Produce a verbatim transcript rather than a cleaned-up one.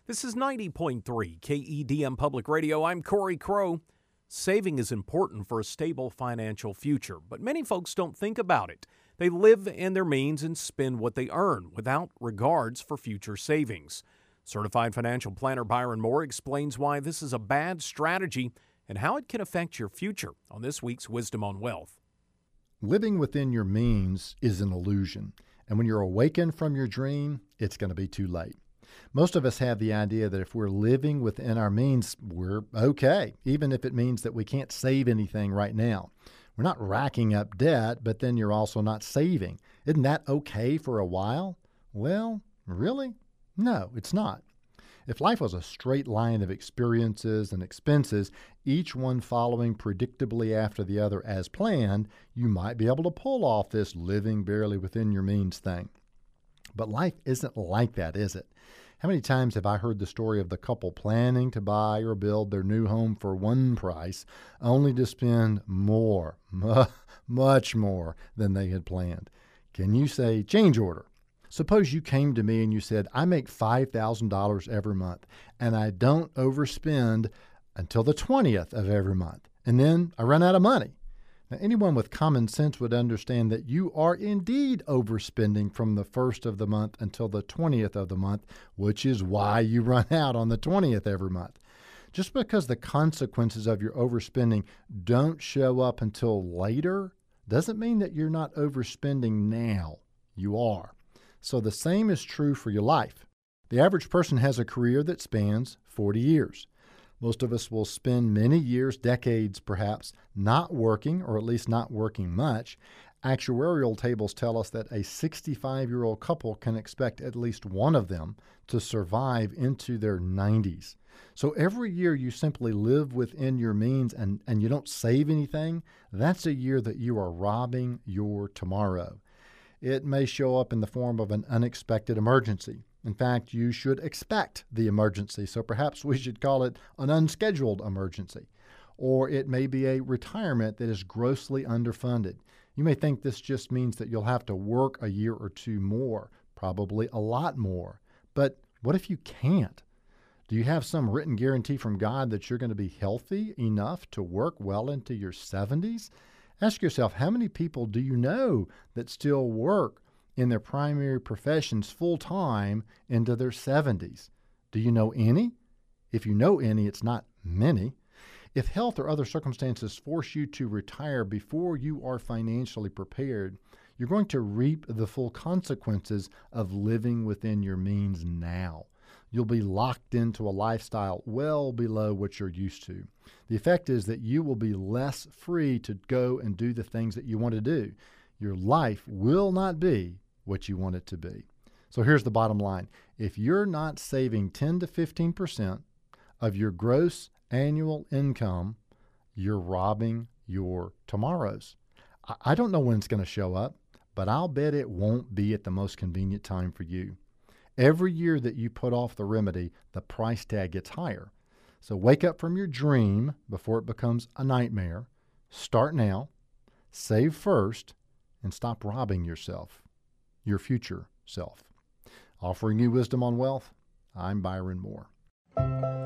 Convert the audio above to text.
This is ninety point three K E D M Public Radio. I'm Corey Crow. Saving is important for a stable financial future, but many folks don't think about it. They live in their means and spend what they earn without regards for future savings. Certified financial planner Byron Moore explains why this is a bad strategy and how it can affect your future on this week's Wisdom on Wealth. Living within your means is an illusion, and when you're awakened from your dream, it's going to be too late. Most of us have the idea that if we're living within our means, we're okay, even if it means that we can't save anything right now. We're not racking up debt, but then you're also not saving. Isn't that okay for a while? Well, really? No, it's not. If life was a straight line of experiences and expenses, each one following predictably after the other as planned, you might be able to pull off this living barely within your means thing. But life isn't like that, is it? How many times have I heard the story of the couple planning to buy or build their new home for one price, only to spend more, much more than they had planned? Can you say change order? Suppose you came to me and you said, I make five thousand dollars every month, and I don't overspend until the twentieth of every month, and then I run out of money. Now, anyone with common sense would understand that you are indeed overspending from the first of the month until the twentieth of the month, which is why you run out on the twentieth every month. Just because the consequences of your overspending don't show up until later doesn't mean that you're not overspending now. You are. So the same is true for your life. The average person has a career that spans forty years. Most of us will spend many years, decades perhaps, not working, or at least not working much. Actuarial tables tell us that a sixty-five-year-old couple can expect at least one of them to survive into their nineties. So every year you simply live within your means and, and you don't save anything, that's a year that you are robbing your tomorrow. It may show up in the form of an unexpected emergency. In fact, you should expect the emergency, so perhaps we should call it an unscheduled emergency. Or it may be a retirement that is grossly underfunded. You may think this just means that you'll have to work a year or two more, probably a lot more. But what if you can't? Do you have some written guarantee from God that you're going to be healthy enough to work well into your seventies? Ask yourself, how many people do you know that still work in their primary professions full-time into their seventies? Do you know any? If you know any, it's not many. If health or other circumstances force you to retire before you are financially prepared, you're going to reap the full consequences of living within your means now. You'll be locked into a lifestyle well below what you're used to. The effect is that you will be less free to go and do the things that you want to do. Your life will not be what you want it to be. So here's the bottom line. If you're not saving ten to fifteen percent of your gross annual income, you're robbing your tomorrows. I don't know when it's going to show up, but I'll bet it won't be at the most convenient time for you. Every year that you put off the remedy, the price tag gets higher. So wake up from your dream before it becomes a nightmare. Start now, save first, and stop robbing yourself, your future self. Offering you Wisdom on Wealth, I'm Byron Moore.